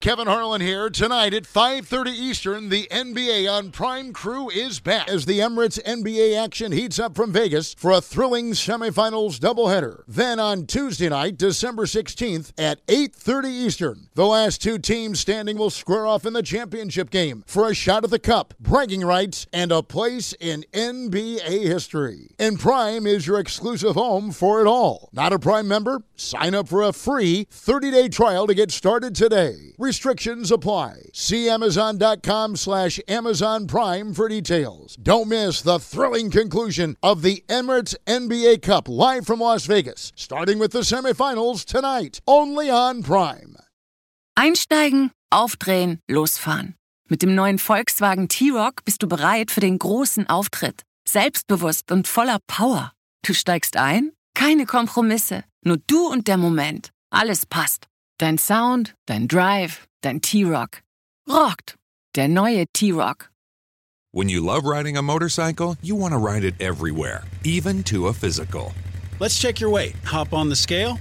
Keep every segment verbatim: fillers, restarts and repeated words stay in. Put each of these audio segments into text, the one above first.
Kevin Harlan here. Tonight at five thirty Eastern, the N B A on Prime Crew is back as the Emirates N B A action heats up from Vegas for a thrilling semifinals doubleheader. Then on Tuesday night, December sixteenth at eight thirty Eastern, the last two teams standing will square off in the championship game for a shot at the cup, bragging rights, and a place in N B A history. And Prime is your exclusive home for it all. Not a Prime member? Sign up for a free thirty-day trial to get started today. Restrictions apply. See Amazon.com slash Amazon Prime for details. Don't miss the thrilling conclusion of the Emirates N B A Cup live from Las Vegas, starting with the semifinals tonight, only on Prime. Einsteigen, aufdrehen, losfahren. Mit dem neuen Volkswagen T-Roc bist du bereit für den großen Auftritt. Selbstbewusst und voller Power. Du steigst ein? Keine Kompromisse. Nur du und der Moment. Alles passt. Dein Sound, dein Drive, dein T-Roc. Rockt. Der neue T-Roc. When you love riding a motorcycle, you want to ride it everywhere, even to a physical. Let's check your weight. Hop on the scale.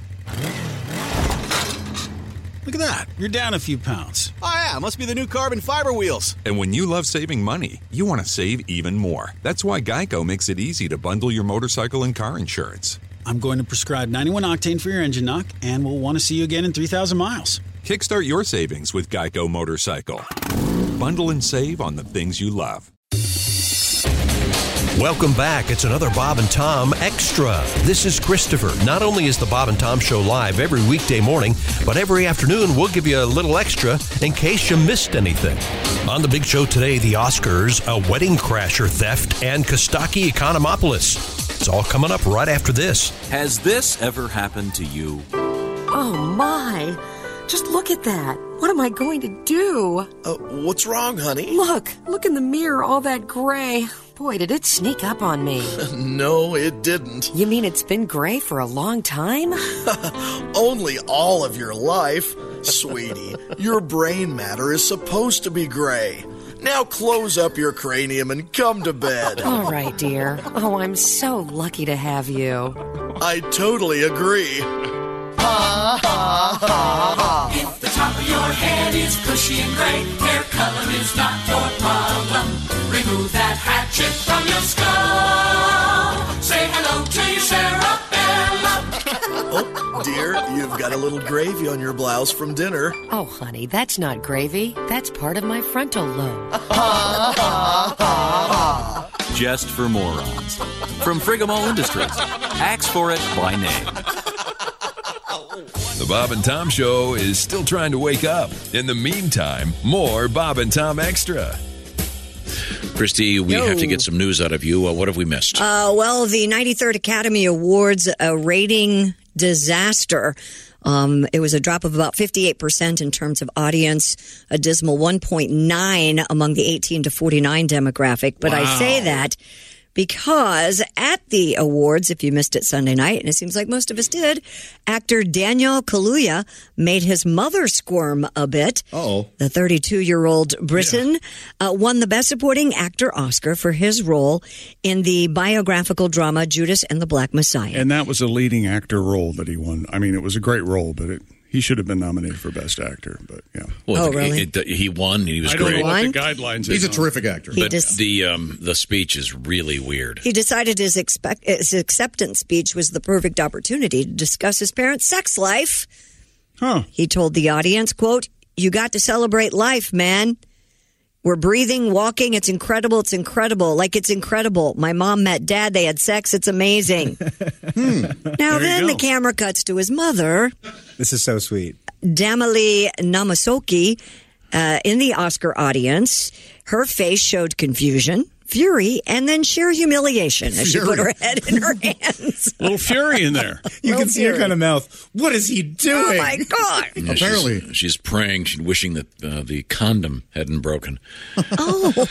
Look at that. You're down a few pounds. Oh, yeah. Must be the new carbon fiber wheels. And when you love saving money, you want to save even more. That's why Geico makes it easy to bundle your motorcycle and car insurance. I'm going to prescribe ninety-one octane for your engine knock, and we'll want to see you again in three thousand miles. Kickstart your savings with Geico Motorcycle. Bundle and save on the things you love. Welcome back. It's another Bob and Tom Extra. This is Christopher. Not only is the Bob and Tom Show live every weekday morning, but every afternoon we'll give you a little extra in case you missed anything. On the big show today, the Oscars, a wedding crasher theft, and Kostaki Economopoulos. It's all coming up right after this. Has this ever happened to you? Oh, my. Just look at that. What am I going to do? Uh, what's wrong, honey? Look. Look in the mirror, all that gray. Boy, did it sneak up on me. No, it didn't. You mean it's been gray for a long time? Only all of your life. Sweetie, your brain matter is supposed to be gray. Now close up your cranium and come to bed. All right, dear. Oh, I'm so lucky to have you. I totally agree. Ha, ha, ha, ha. If the top of your head is bushy and gray, hair color is not your problem. Remove that hatchet from your skull. Say hello to your Sarah Bella. Oh, dear, you've got a little gravy on your blouse from dinner. Oh, honey, that's not gravy. That's part of my frontal lobe. Ha, ha, ha, ha. Just for morons. From Frigamall Industries. Ask for it by name. The Bob and Tom Show is still trying to wake up. In the meantime, more Bob and Tom Extra. Christy, we Yo. have to get some news out of you. Uh, what have we missed? Uh, well, the ninety-third Academy Awards, a rating disaster. Um, it was a drop of about fifty-eight percent in terms of audience, a dismal one point nine among the eighteen to forty-nine demographic. But Wow. I say that because at the awards, if you missed it Sunday night, and it seems like most of us did, actor Daniel Kaluuya made his mother squirm a bit. Uh-oh. The thirty-two-year-old Briton yeah. uh, won the Best Supporting Actor Oscar for his role in the biographical drama Judas and the Black Messiah. And that was a leading actor role that he won. I mean, it was a great role, but it, he should have been nominated for Best Actor. But yeah. Well, oh, the, really? It, it, he won. He was I don't great. know what the guidelines He's are. a terrific actor. But just, the um, the speech is really weird. He decided his, expect, his acceptance speech was the perfect opportunity to discuss his parents' sex life. Huh. He told the audience, quote, "You got to celebrate life, man. We're breathing, walking. It's incredible. It's incredible. Like, it's incredible. My mom met dad. They had sex. It's amazing." hmm. Now, then the camera cuts to his mother. This is so sweet. Damali Namasoki, uh, in the Oscar audience. Her face showed confusion, fury, and then sheer humiliation as she put her head in her hands. A little fury in there. You Little can see fury. her kind of mouth. What is he doing? Oh, my God. Yeah, Apparently. She's, she's praying, she's wishing that uh, the condom hadn't broken. Oh,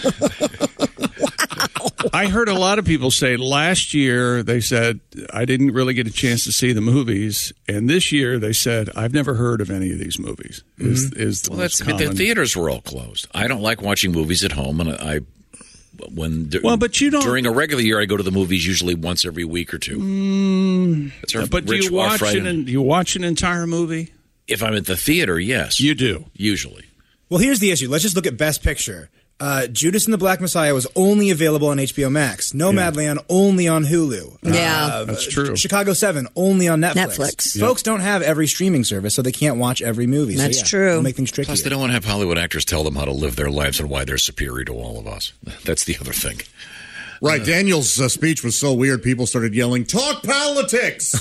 I heard a lot of people say last year they said, I didn't really get a chance to see the movies. And this year they said, I've never heard of any of these movies. Is, Mm-hmm. is the Well, most that's common. the theaters were all closed. I don't like watching movies at home, and I when Well, but you don't- during a regular year I go to the movies usually once every week or two. Mm, That's our but do rich you watch Friday. an, do you watch an entire movie? If I'm at the theater, yes. You do. Usually. Well, here's the issue. Let's just look at Best Picture. Uh, Judas and the Black Messiah was only available on H B O Max. Nomadland yeah. only on Hulu. Yeah, uh, that's true. Chicago seven only on Netflix. Netflix. Folks yep. don't have every streaming service, so they can't watch every movie. That's so, yeah, true. It'll make things tricky. Plus, they don't want to have Hollywood actors tell them how to live their lives and why they're superior to all of us. That's the other thing. Right, Daniel's uh, speech was so weird. People started yelling, "Talk politics!"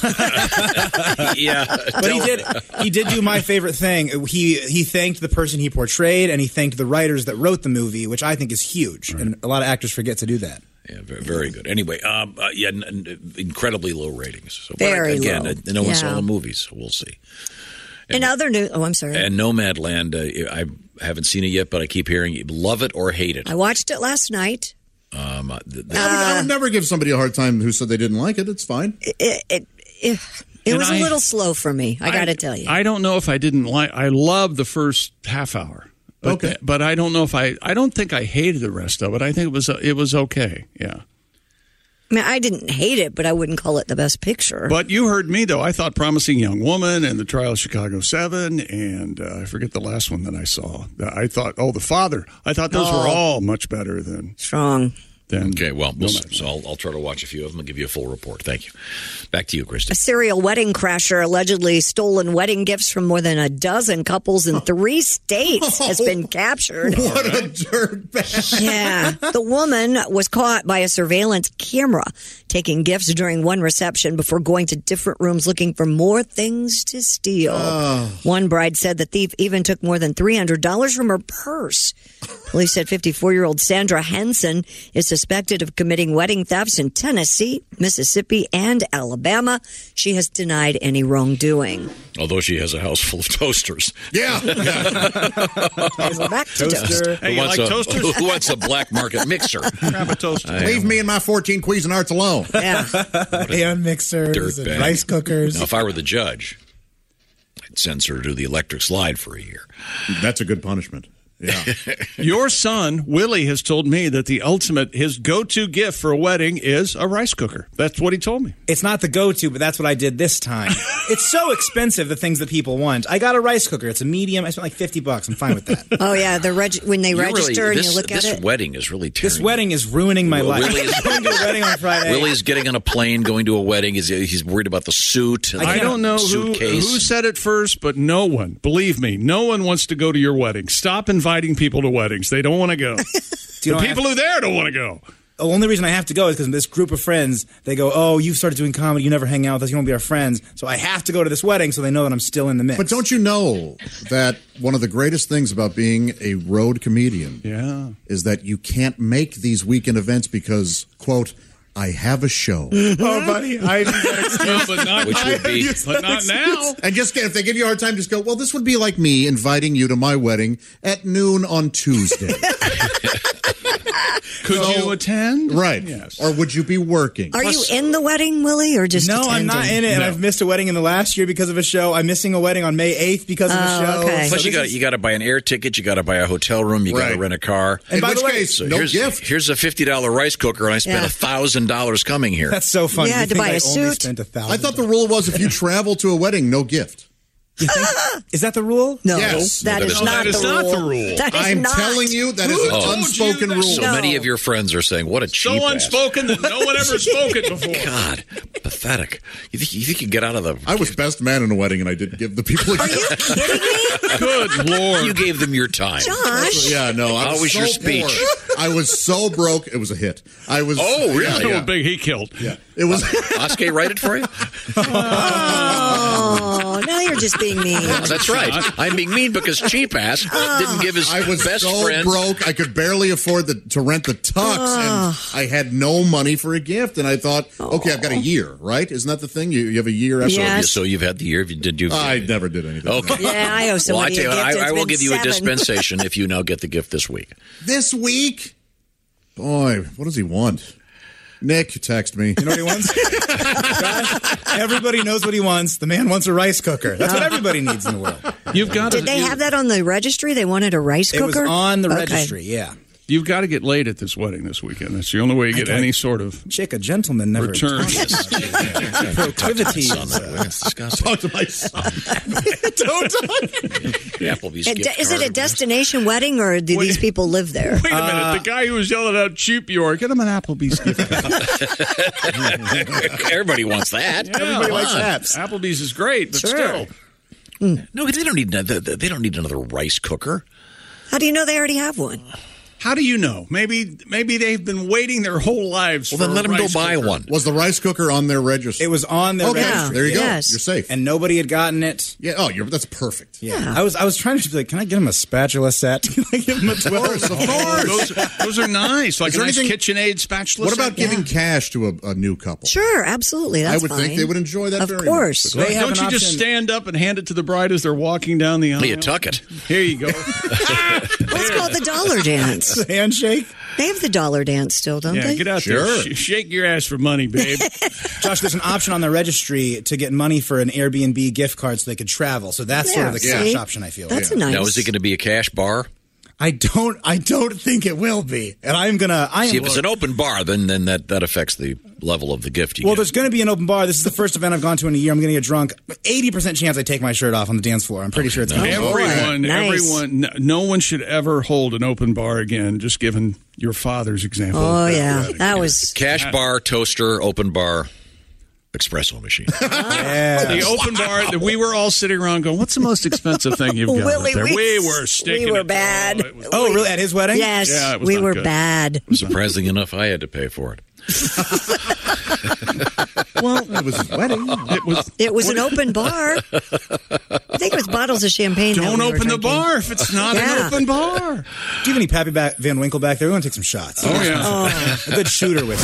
Yeah, but he did. He did do my favorite thing. He he thanked the person he portrayed, and he thanked the writers that wrote the movie, which I think is huge. Right. And a lot of actors forget to do that. Yeah, very, very good. Anyway, um, uh, yeah, n- n- incredibly low ratings. So, very but again, low. Uh, no one yeah. saw the movies, so we'll see. And, and other news. Oh, I'm sorry. And Nomadland, uh, I haven't seen it yet, but I keep hearing you love it or hate it. I watched it last night. Um, the, the, uh, I, would, I would never give somebody a hard time who said they didn't like it. It's fine. It it, it, it was I, a little slow for me. I, I got to tell you. I don't know if I didn't like. I loved the first half hour. But, okay, but I don't know if I. I don't think I hated the rest of it. I think it was it was okay. Yeah. I mean, I didn't hate it, but I wouldn't call it the best picture. But you heard me, though. I thought Promising Young Woman and The Trial of Chicago seven, and uh, I forget the last one that I saw. I thought, oh, The Father. I thought those oh. were all much better than... Strong. Than okay, well, we'll so I'll, I'll try to watch a few of them and give you a full report. Thank you. Back to you, Christy. A serial wedding crasher allegedly stolen wedding gifts from more than a dozen couples in three states has been captured. What a dirtbag. Yeah. The woman was caught by a surveillance camera taking gifts during one reception before going to different rooms looking for more things to steal. Oh. One bride said the thief even took more than three hundred dollars from her purse. Police said fifty-four-year-old Sandra Henson is suspected of committing wedding thefts in Tennessee, Mississippi, and Alabama. She has denied any wrongdoing. Although she has a house full of toasters. Yeah. Well, back to toaster. Hey, you like a, toasters? Who wants a black market mixer? Grab a toaster. I Leave am. me and my fourteen Cuisinarts alone. Yeah. And mixers and rice cookers. Now, if I were the judge, I'd send her to do the electric slide for a year. That's a good punishment. Yeah. Your son, Willie, has told me that the ultimate, his go-to gift for a wedding is a rice cooker. That's what he told me. It's not the go-to, but that's what I did this time. It's so expensive, the things that people want. I got a rice cooker. It's a medium. I spent like fifty bucks. I'm fine with that. Oh, yeah. The reg- when they You're register really, and this, you look at this it. This wedding is really tearing. This wedding is ruining my well, life. Willie is going to a wedding on Friday. Willie's getting on a plane, going to a wedding. He's, he's worried about the suit. I, I don't know who, who said it first, but no one, believe me, no one wants to go to your wedding. Stop inviting people to weddings. They don't want to go. The people who are there don't want to go. The only reason I have to go is because this group of friends, they go, oh, you've started doing comedy, you never hang out with us, you won't be our friends. So I have to go to this wedding so they know that I'm still in the mix. But don't you know that one of the greatest things about being a road comedian yeah. is that you can't make these weekend events because, quote, I have a show. Mm-hmm. Oh, buddy, I no, but not, which would be, but not now. And just if they give you a hard time, just go, well, this would be like me inviting you to my wedding at noon on Tuesday. Could so, you attend? Right. Yes. Or would you be working? Are Plus, you in the wedding, Willie, or just No, attending? I'm not in it, and no. I've missed a wedding in the last year because of a show. I'm missing a wedding on May eighth because of oh, a show. Okay. Plus, so you got is... you got to buy an air ticket, you got to buy a hotel room, you right. got to rent a car. And in by which the way, case, so no here's, gift. Here's a fifty dollars rice cooker, and I spent a thousand dollars coming here. That's so funny. Yeah, you to buy I a suit. I I thought the rule was if you travel to a wedding, no gift. You think, is that the rule? No, yes. that, no, is, is not that is the not rule. the rule. That is I'm not. telling you, that is an oh. unspoken rule. So no. many of your friends are saying, what a cheap So ass. unspoken that no one ever spoke it before. God, pathetic. You think you think you get out of the... I was best man in a wedding, and I didn't give the people a Are you kidding me? Good Lord. You gave them your time. Josh. Yeah, no. I How was, was so your speech? Poor. I was so broke. It was a hit. I was. Oh, really? Yeah, So big he killed. yeah. It was. Oskay write it for you? Oh, now you're just being mean. Yeah, that's right. I'm being mean because cheap ass didn't give his I was best so friend. broke. I could barely afford the, to rent the tux, and I had no money for a gift. And I thought, okay, I've got a year, right? Isn't that the thing? You, you have a year after. Yes. So you've had the year. Did you? I never did anything. Okay. Yeah, I owe somebody well, I tell you, a gift. what, I, I It's will been give you seven. a dispensation if you now get the gift this week. This week, boy, what does he want? Nick, text me. You know what he wants? Josh, everybody knows what he wants. The man wants a rice cooker. That's what everybody needs in the world. You've got Did to, they you, have that on the registry? They wanted a rice cooker? It was on the Okay. registry, yeah. You've got to get laid at this wedding this weekend. That's the only way you get any sort of chick. A gentleman never return. Proclivities. Talk to my son. Don't talk. Applebee's And gift is it a card. destination wedding, or do these people live there? Wait a minute. Uh, The guy who was yelling out cheap York, get him an Applebee's gift card. Everybody wants that. Yeah, Everybody likes Come on. apps. Applebee's is great, but Sure. still. No, they don't need another, they don't need another rice cooker. How do you know they already have one? How do you know? Maybe maybe they've been waiting their whole lives Well, for then let a them go rice buy cooker. one. Was the rice cooker on their register? It was on their Okay, registry. there you go. Yes. You're safe. And nobody had gotten it. Yeah. Oh, you're, that's perfect. Yeah. I was I was trying to be like, can I get him a spatula set? Can I give him a twelve? Of course. Those, those are nice, like Is a there nice anything- KitchenAid spatula. What about set? giving cash to a, a new couple? Sure, absolutely. That's I would fine. think they would enjoy that Of very course. much. They have Don't an you just option- stand up and hand it to the bride as they're walking down the aisle? You tuck it. Here you go. What's called the dollar dance? Handshake. They have the dollar dance still, don't Yeah, they? get out Sure. there. Sh- shake your ass for money, babe. Josh, there's an option on the registry to get money for an Airbnb gift card so they could travel. So that's sort of the Yeah, cash see? option, I feel. That's like. a nice. Now, is it going to be a cash bar? I don't. I don't think it will be, and I'm gonna. I am. See, if it's an open bar, then then that, that affects the level of the gift you well, get. there's going to be an open bar. This is the first event I've gone to in a year. I'm going to get drunk. eighty percent chance I take my shirt off on the dance floor. I'm pretty sure it's going to be. Everyone, Nice. everyone, no, no one should ever hold an open bar again, just given your father's example. Oh, of that yeah. wedding. That was. Cash bar, toaster, open bar, espresso machine. Yeah. The open bar that we were all sitting around going, what's the most expensive thing you've got Willie, up there? we- We, were sticking we were it. bad. Oh, it was- Oh, really? At his wedding? Yes, Yeah, it was we not were good. bad. Surprisingly enough, I had to pay for it. well, It was his wedding. it was. It was an open bar. I think it was bottles of champagne. that Don't we were open the drinking. bar if it's not Yeah. an open bar. Do you have any Pappy back, Van Winkle back there? We want to take some shots. Oh, yeah. A good shooter with.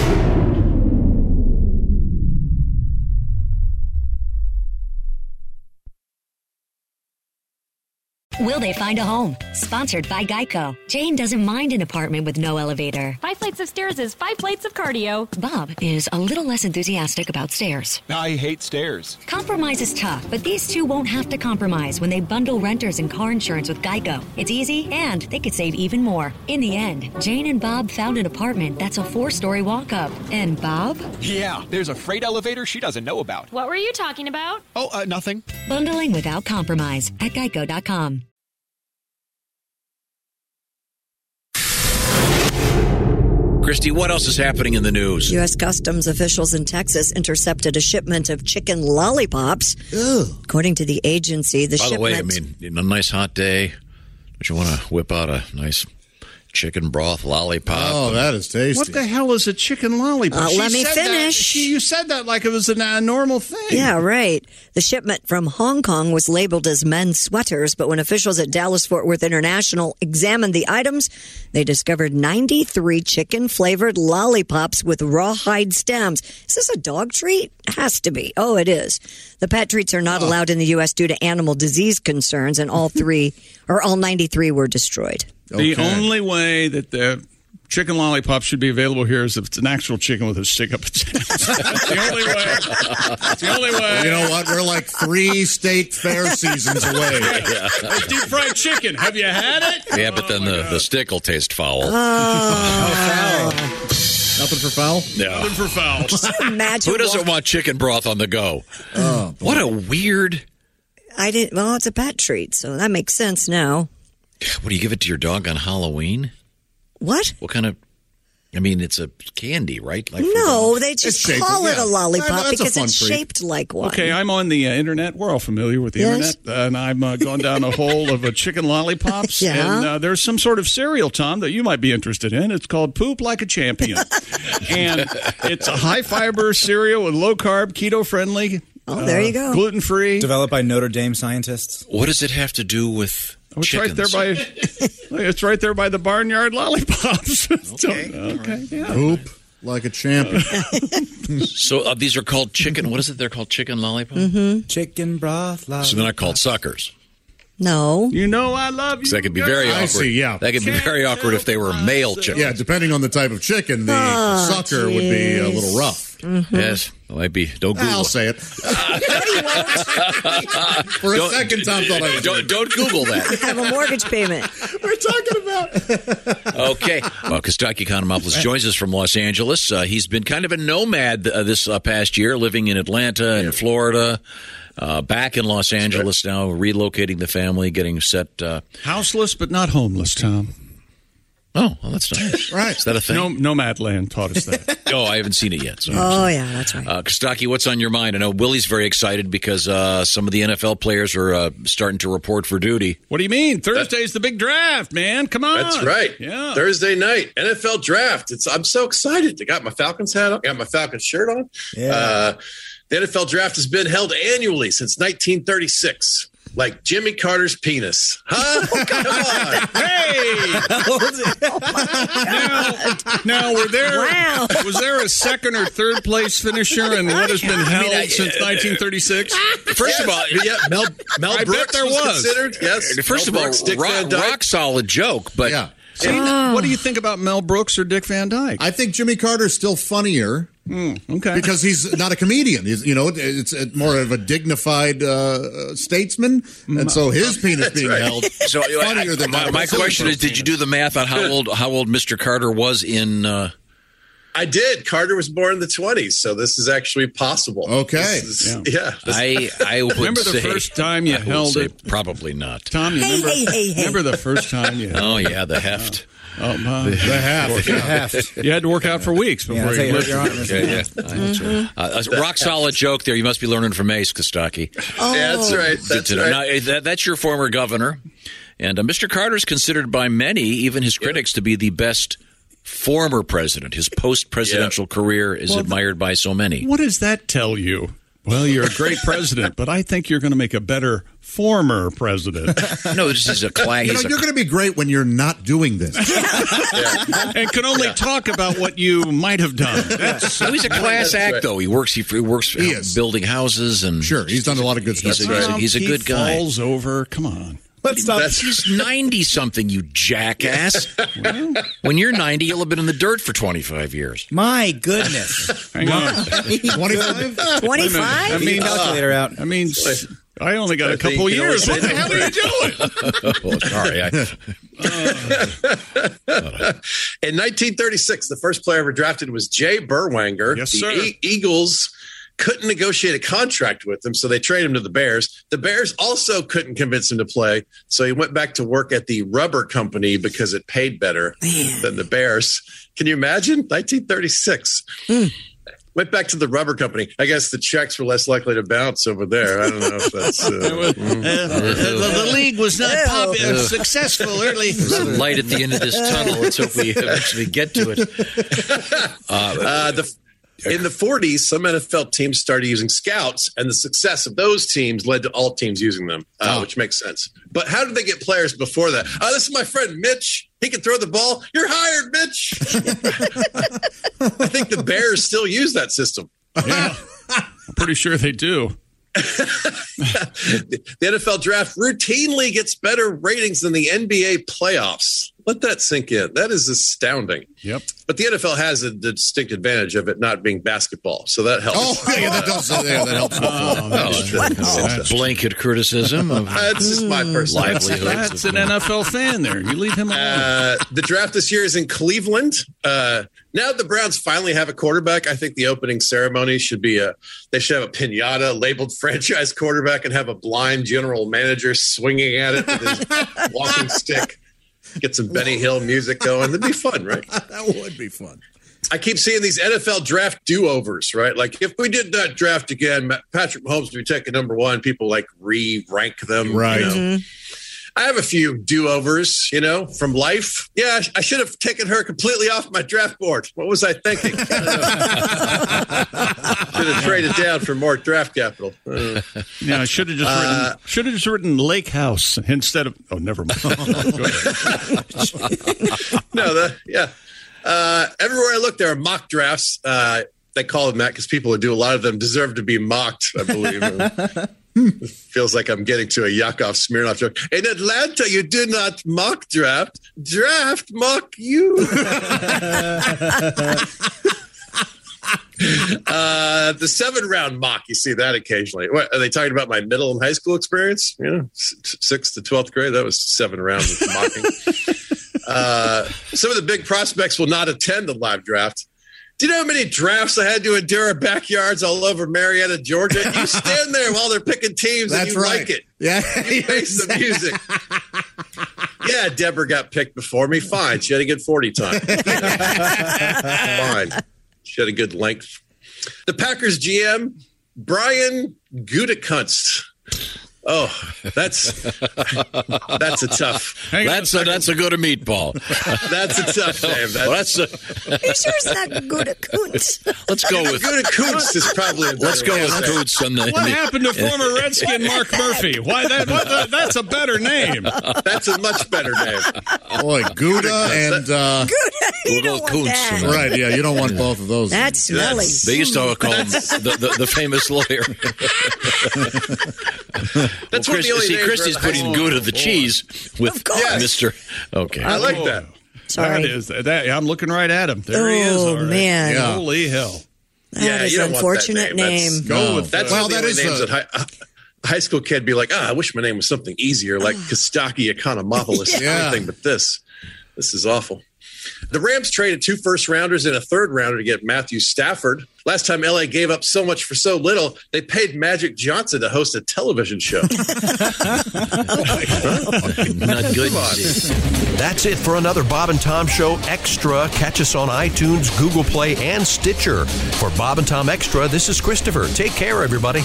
Will they find a home? Sponsored by Geico. Jane doesn't mind an apartment with no elevator. Five flights of stairs is five plates of cardio. Bob is a little less enthusiastic about stairs. I hate stairs. Compromise is tough, but these two won't have to compromise when they bundle renters and car insurance with Geico. It's easy, and they could save even more. In the end, Jane and Bob found an apartment that's a four-story walk-up. And Bob? Yeah, there's a freight elevator she doesn't know about. What were you talking about? Oh, uh, nothing. Bundling without compromise at geico dot com. Christy, what else is happening in the news? U S Customs officials in Texas intercepted a shipment of chicken lollipops. According to the agency, the By shipment. the way, I mean, in a nice hot day, don't you want to whip out a nice chicken broth lollipop? Oh, that is tasty. What the hell is a chicken lollipop? Uh, She let me said that- finish. she, you said that like it was a uh, normal thing. Yeah, right. The shipment from Hong Kong was labeled as men's sweaters, but when officials at Dallas-Fort Worth International examined the items, they discovered ninety-three chicken-flavored lollipops with rawhide stems. Is this a dog treat? It has to be. Oh, it is. The pet treats are not allowed in the U S due to animal disease concerns, and all three, or all ninety-three were destroyed. The Okay. only way that the chicken lollipop should be available here is if it's an actual chicken with a stick up its ass. That's the only way. That's the only way. You know what? We're like three state fair seasons away. That's deep fried chicken. Have you had it? Yeah, but then the, the stick will taste foul. Oh, Nothing for foul? No. Nothing for foul. imagine Who doesn't walking- want chicken broth on the go? Oh, What a weird... I didn't. Well, it's a pet treat, so that makes sense now. What, do you give it to your dog on Halloween? What? What kind of... I mean, it's a candy, right? Like for No, the- they just It's shaped- call it yeah. a lollipop That's a because fun it's treat. shaped like one. Okay, I'm on the uh, internet. We're all familiar with the Yes. internet. Uh, and I've uh, gone down a hole of uh, chicken lollipops. Yeah. And uh, there's some sort of cereal, Tom, that you might be interested in. It's called Poop Like a Champion. And it's a high-fiber cereal with low-carb, keto-friendly. Oh, there you go. Gluten-free. Developed by Notre Dame scientists. What does it have to do with Oh, it's right chickens? there by. It's right there by the barnyard lollipops. Okay. okay. Yeah. Poop like a champion. So uh, these are called chicken... What is it? They're called chicken lollipops? Mm-hmm. Chicken broth. So they're not called suckers. No. You know I love you. That could be very I awkward. see, yeah. That could be very awkward if they were male chickens. Yeah, depending on the type of chicken, the Oh, sucker would be a little rough. Mm-hmm. Yes, it might be. Don't Google. I'll say it. For a Don't- second, Tom thought I was Don't, don't Google that. Have a mortgage payment. We're talking about. Okay. Well, Kostaki Economopoulos joins us from Los Angeles. Uh, he's been kind of a nomad uh, this uh, past year, living in Atlanta and Florida, uh, back in Los Angeles now, relocating the family, getting set. Uh, Houseless, but not homeless, Tom. oh, well, that's nice. Right. Is that a thing? No, Nomadland taught us that. Oh, I haven't seen it yet. So Oh, yeah, that's right. Uh, Kostaki, what's on your mind? I know Willie's very excited because uh, some of the N F L players are uh, starting to report for duty. What do you mean? Thursday's the big draft, man. Come on. That's right. Yeah. Thursday night, N F L draft. It's I'm so excited. I got my Falcons hat on. I got my Falcons shirt on. Yeah. Uh, the N F L draft has been held annually since nineteen thirty-six. Like Jimmy Carter's penis. Huh? Come Hey! on. Now, were there Wow. was there a second or third place finisher in what has been held I- since nineteen thirty-six? First of all, yeah, Mel, Mel I bet Brooks there was, was. considered. Yes. first Mel of all, Brooks, Dick rock, Van Dyke. rock solid joke, but Yeah. See, what do you think about Mel Brooks or Dick Van Dyke? I think Jimmy Carter's still funnier. okay. Because he's not a comedian. He's, you know, it's a, more of a dignified uh, statesman, and so his penis being right. held so I- funnier than my, my question is: did you do the math on how old how old Mister Carter was in? Uh, I did. Carter was born in the twenties, so this is actually possible. Okay. This is- yeah. This- I I would Remember the say, first time you I would held say it? Probably not. Tom, you Hey, remember, hey, hey, hey. remember the first time you held Oh yeah, the heft. Oh, my. the half. The heft. You had to work out for weeks before Yeah, I'll tell you you, lifted. your arm is- Yeah, yeah. Mm-hmm. Uh, a rock solid joke there. You must be learning from Ace Kostaki. Oh. Yeah, that's right. Good That's to know. right. Now, eh, that, that's your former governor, and uh, Mister Carter is considered by many, even his critics, to be the best former president. His post-presidential career is Well, admired by so many. What does that tell you? Well, you're a great president, but I think you're going to make a better former president. No, this is a class. You know, you're going to be great when you're not doing this. And can only talk about what you might have done. That's, No, he's a class That's act, right. though. He works. He, he works He is. building houses and Sure, he's done a lot of good stuff. He's a, he's a, he's a he good guy. falls over. Come on. Let's stop. That's- He's ninety something. You jackass. When you're ninety, you'll have been in the dirt for twenty-five years. My goodness. Hang on. twenty-five? twenty-five? I mean, calculator out. I mean, s- I only got I a couple think you years. know What what the hell are you doing? Well, sorry. I, In nineteen thirty-six, the first player ever drafted was Jay Berwanger. Yes, the sir. E- Eagles couldn't negotiate a contract with him, so they traded him to the Bears. The Bears also couldn't convince him to play, so he went back to work at the rubber company because it paid better than the Bears. Can you imagine? nineteen thirty-six. Went back to the rubber company. I guess the checks were less likely to bounce over there. I don't know if that's. Uh, the, the league was not pop- uh, successful early. some light at the end of this tunnel. Let's hope we eventually get to it. Uh, Uh, the, in the forties, some N F L teams started using scouts, and the success of those teams led to all teams using them, uh, Oh. which makes sense. But how did they get players before that? Oh, this is my friend Mitch. He can throw the ball. You're hired, Mitch. I think the Bears still use that system. Yeah, I'm pretty sure they do. The N F L draft routinely gets better ratings than the N B A playoffs. Let that sink in. That is astounding. Yep. But the N F L has a distinct advantage of it not being basketball, so that helps. Oh, yeah, that does. Yeah, that helps. Oh, that's that's blanket criticism of That's just my personal livelihoods. That's an N F L fan there. You leave him alone. Uh, the draft this year is in Cleveland. Uh, now that the Browns finally have a quarterback, I think the opening ceremony should be a. They should have a pinata labeled franchise quarterback and have a blind general manager swinging at it with his walking stick. Get some Benny Hill music going. That'd be fun, right? That would be fun. I keep seeing these N F L draft do-overs, right? Like if we did that draft again, Patrick Mahomes would be taking number one. People like re-rank them, Right. You know? Mm-hmm. I have a few do-overs, you know, from life. Yeah, I, sh- I should have taken her completely off my draft board. What was I thinking? I should have traded down for more draft capital. Uh, Yeah, I should have just Uh, written should have just written Lake House instead of. Oh, never mind. Go ahead. no, the, yeah. Uh, everywhere I look, there are mock drafts. Uh, they call them that because people who do a lot of them deserve to be mocked, I believe. Feels like I'm getting to a Yakov Smirnoff joke. In Atlanta, you do not mock draft. Draft mock you. uh, the seven round mock, you see that occasionally. What, are they talking about my middle and high school experience? Yeah, sixth to twelfth grade. That was seven rounds of mocking. uh, some of the big prospects will not attend the live draft. Do you know how many drafts I had to endure at backyards all over Marietta, Georgia? You stand there while they're picking teams and That's you right. like it. Yeah. You face the music. Yeah, Deborah got picked before me. Fine. She had a good forty time. Fine. She had a good length. The Packers G M, Brian Gutekunst. Oh, that's that's a tough. That's a, that's a good a meatball. That's a tough name. Well, that's a, Are you sure it's not Gutekunst? let's go with Gutekunst is probably a let's go better with name. Kunst. On the, What happened to former Redskin Mark Murphy? Why that? What the, that's a better name. That's a much better name. Boy, Gouda and uh, You don't want that. right. Yeah, you don't want both of those. That's smelly. they used to call him the, the, the famous lawyer. That's well, one of Chris, the only see, names Christy's where- putting Oh, Gouda the boy. cheese with Yes. Mister Okay. I like that. Sorry. That is that. I'm looking right at him. There he is. Oh, all right. man. Yeah. Holy hell! That Yeah, is you an don't want that unfortunate name. name. That's, Go No. with that's Well, one of that the is only names a- that high, a high school kid be like, ah, I wish my name was something easier, like Kostaki Economopoulos. Yeah. Anything but this. This is awful. The Rams traded two first rounders and a third rounder to get Matthew Stafford. Last time L A gave up so much for so little, they paid Magic Johnson to host a television show. Not good. Come on. That's it for another Bob and Tom Show Extra. Catch us on iTunes, Google Play, and Stitcher. For Bob and Tom Extra, this is Christopher. Take care, everybody.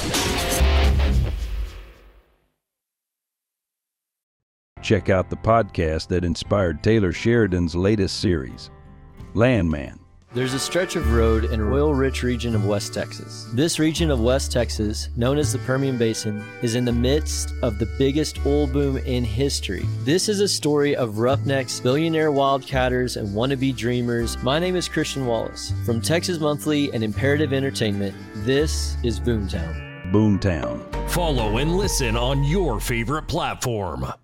Check out the podcast that inspired Taylor Sheridan's latest series, Landman. There's a stretch of road in a oil-rich region of West Texas. This region of West Texas, known as the Permian Basin, is in the midst of the biggest oil boom in history. This is a story of roughnecks, billionaire wildcatters, and wannabe dreamers. My name is Christian Wallace. From Texas Monthly and Imperative Entertainment, this is Boomtown. Boomtown. Follow and listen on your favorite platform.